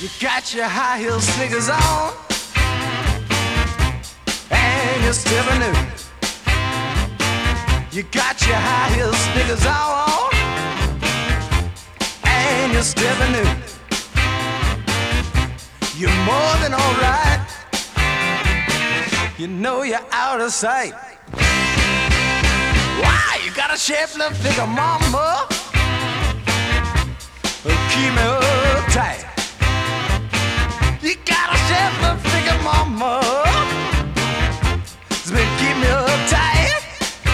got your high heel sneakers on, and you're still new. You got your high heel sneakers on, and you're still new. You're more than alright. You know you're out of sight. Why? You got a shaped little figure, mama. Keep me uptight. You got a shaped little figure, mama. It's been keep me uptight.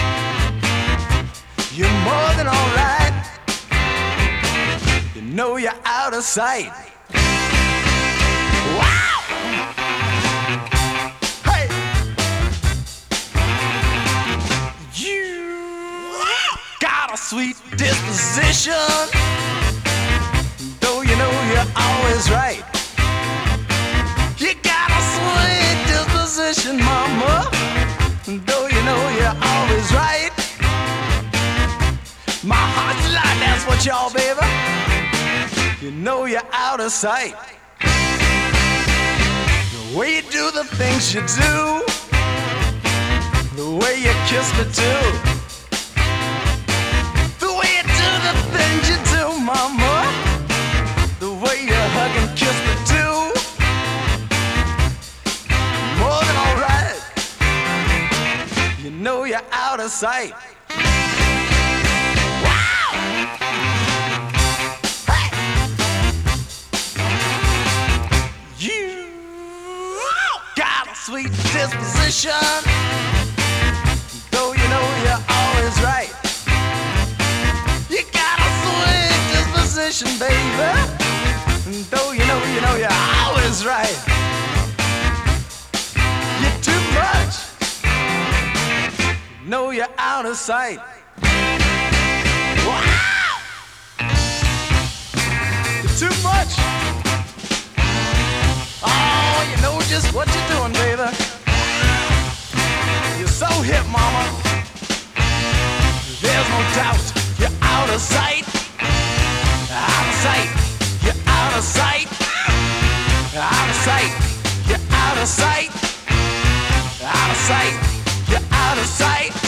You're more than alright. You know you're out of sight. Wow! Hey! You got a sweet disposition, though you know you're always right. You got a sweet disposition, mama, though you know you're always right. My heart's like that's what y'all, baby. You know you're out of sight. The way you do the things you do, the way you kiss me too, the way you do the things you do, mama, the way you hug and kiss me too, more than alright. You know you're out of sight. Sweet disposition, though you know you're always right. You got a sweet disposition, baby, though you know you're always right. You're too much. You know you're out of sight. Wow! You're too much. Oh, you know just what you're doing, baby. You're so hip, mama. There's no doubt. You're out of sight. Out of sight. You're out of sight. Out of sight. You're out of sight. Out of sight. You're out of sight.